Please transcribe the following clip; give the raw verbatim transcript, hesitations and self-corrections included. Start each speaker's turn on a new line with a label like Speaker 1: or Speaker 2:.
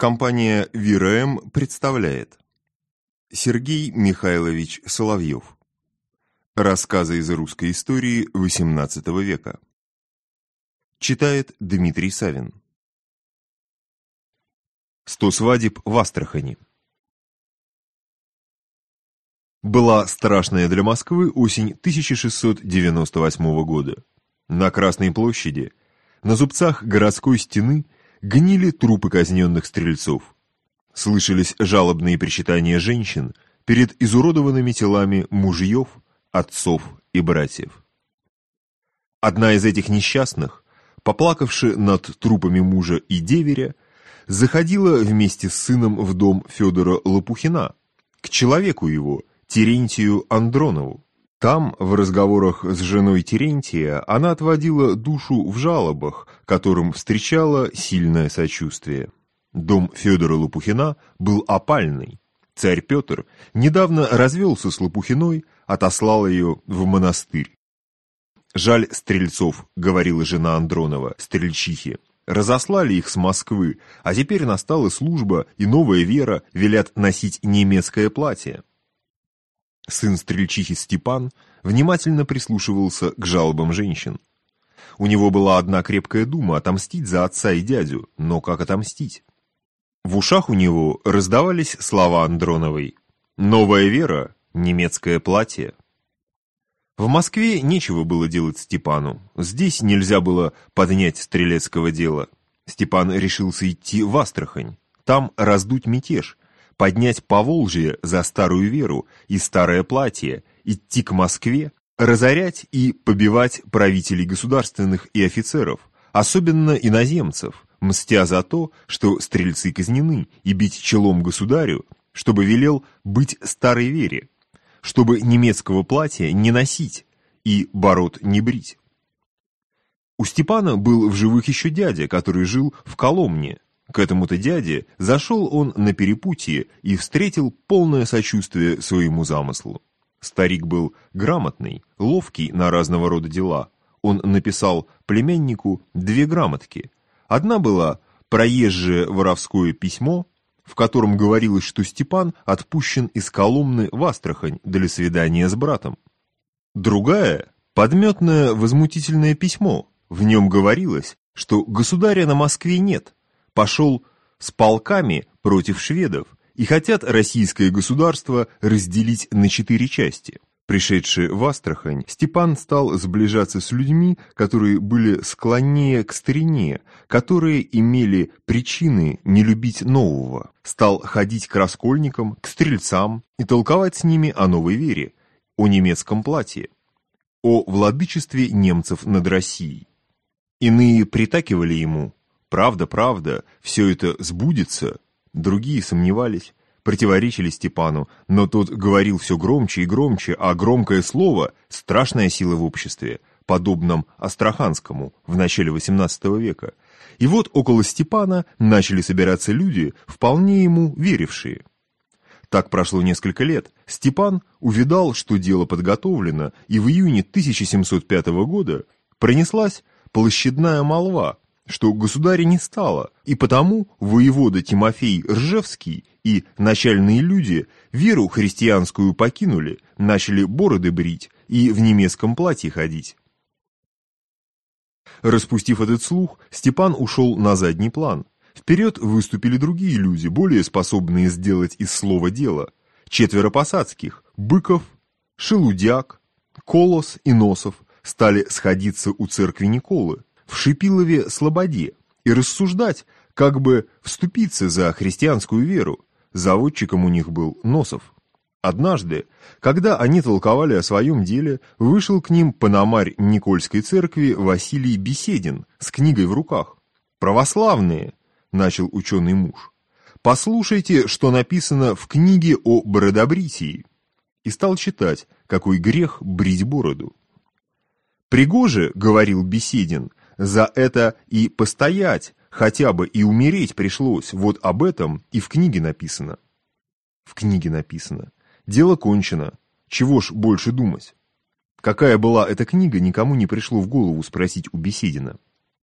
Speaker 1: Компания ВИРЭМ представляет Сергей Михайлович Соловьев. Рассказы из русской истории восемнадцатого века. Читает Дмитрий Савин. Сто свадеб в Астрахани. Была страшная для Москвы осень тысяча шестьсот девяносто восьмого года. На Красной площади, на зубцах городской стены, гнили трупы казненных стрельцов. Слышались жалобные причитания женщин перед изуродованными телами мужьев, отцов и братьев. Одна из этих несчастных, поплакавши над трупами мужа и деверя, заходила вместе с сыном в дом Федора Лопухина, к человеку его, Терентию Андронову. Там, в разговорах с женой Терентия, она отводила душу в жалобах, которым встречала сильное сочувствие. Дом Федора Лопухина был опальный. Царь Петр недавно развелся с Лопухиной, отослал ее в монастырь. «Жаль стрельцов», — говорила жена Андронова, стрельчихе. «Разослали их с Москвы, а теперь настала служба, и новая вера велят носить немецкое платье». Сын стрельчихи Степан внимательно прислушивался к жалобам женщин. У него была одна крепкая дума — отомстить за отца и дядю, но как отомстить? В ушах у него раздавались слова Андроновой: «Новая вера, немецкое платье». В Москве нечего было делать Степану, здесь нельзя было поднять стрелецкого дела. Степан решился идти в Астрахань, там раздуть мятеж, поднять Поволжье за старую веру и старое платье, идти к Москве, разорять и побивать правителей государственных и офицеров, особенно иноземцев, мстя за то, что стрельцы казнены, и бить челом государю, чтобы велел быть старой вере, чтобы немецкого платья не носить и бород не брить. У Степана был в живых еще дядя, который жил в Коломне. К этому-то дяде зашел он на перепутье и встретил полное сочувствие своему замыслу. Старик был грамотный, ловкий на разного рода дела. Он написал племяннику две грамотки. Одна была проезжее воровское письмо, в котором говорилось, что Степан отпущен из Коломны в Астрахань для свидания с братом. Другая — подметное возмутительное письмо. В нем говорилось, что государя на Москве нет, пошел с полками против шведов и хотят российское государство разделить на четыре части. Пришедший в Астрахань, Степан стал сближаться с людьми, которые были склоннее к старине, которые имели причины не любить нового. Стал ходить к раскольникам, к стрельцам и толковать с ними о новой вере, о немецком платье, о владычестве немцев над Россией. Иные притакивали ему: «Правда, правда, все это сбудется». Другие сомневались, противоречили Степану, но тот говорил все громче и громче, а громкое слово — страшная сила в обществе, подобном Астраханскому в начале восемнадцатого века. И вот около Степана начали собираться люди, вполне ему верившие. Так прошло несколько лет. Степан увидал, что дело подготовлено, и в июне тысяча семьсот пятого года пронеслась площадная молва, что государя не стало, и потому воевода Тимофей Ржевский и начальные люди веру христианскую покинули, начали бороды брить и в немецком платье ходить. Распустив этот слух, Степан ушел на задний план. Вперед выступили другие люди, более способные сделать из слова дело. Четверо посадских — Быков, Шелудяк, Колос и Носов — стали сходиться у церкви Николы в Шипилове-Слободе и рассуждать, как бы вступиться за христианскую веру. Заводчиком у них был Носов. Однажды, когда они толковали о своем деле, вышел к ним пономарь Никольской церкви Василий Беседин с книгой в руках. «Православные», — начал ученый муж, — «послушайте, что написано в книге о бородобритии». И стал читать, какой грех брить бороду. «Пригоже, — говорил Беседин, — за это и постоять, хотя бы и умереть пришлось, вот об этом и в книге написано». В книге написано. Дело кончено. Чего ж больше думать? Какая была эта книга, никому не пришло в голову спросить у Беседина.